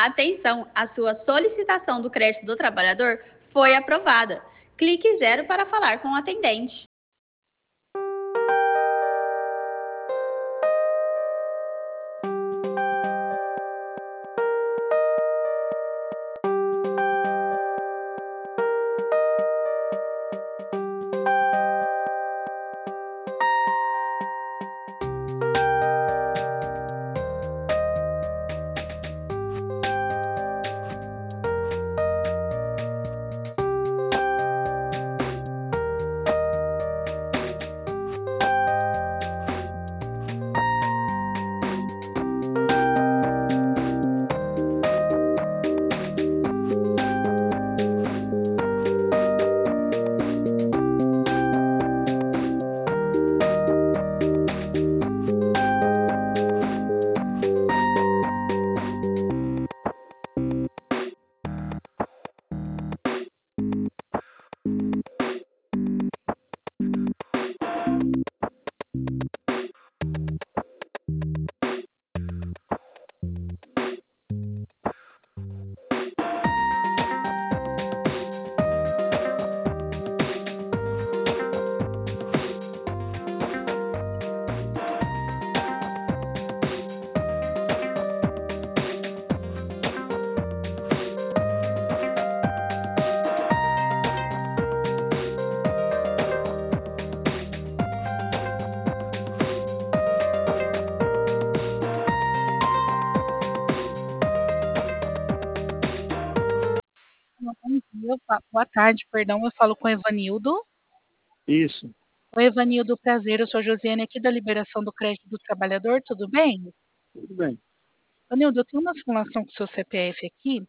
Atenção, a sua solicitação do crédito do trabalhador foi aprovada. Clique 0 para falar com o atendente. Bom dia, boa tarde, perdão, eu falo com o Evanildo. Isso, Oi, Evanildo, prazer, eu sou a Josiane aqui da Liberação do Crédito do Trabalhador, tudo bem? tudo bem. Evanildo, eu tenho uma simulação com o seu CPF aqui,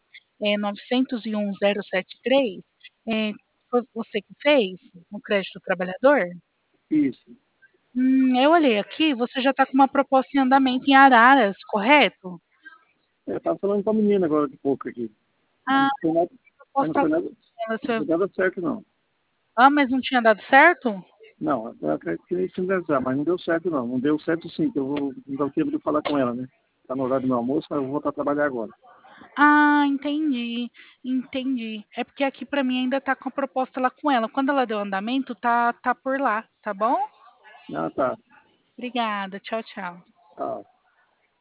901.073, foi você que fez no crédito do trabalhador? Isso. Eu olhei aqui, você já está com uma proposta em andamento em Araras, correto? Eu estava falando com a menina agora de pouco aqui. Ah, Não foi nada, a não proposta foi nada, ela, não foi nada certo, não. mas não tinha dado certo? Não, eu acredito que nem finalizar, mas não deu certo, não. Não deu certo sim, que eu vou não dar o tempo de falar com ela, né? Está no horário do meu almoço, mas eu vou voltar a trabalhar agora. Ah, entendi. É porque aqui pra mim ainda tá com a proposta lá com ela. Quando ela deu andamento, tá por lá, tá bom? Ah, tá. Obrigada, tchau, tchau. Tá.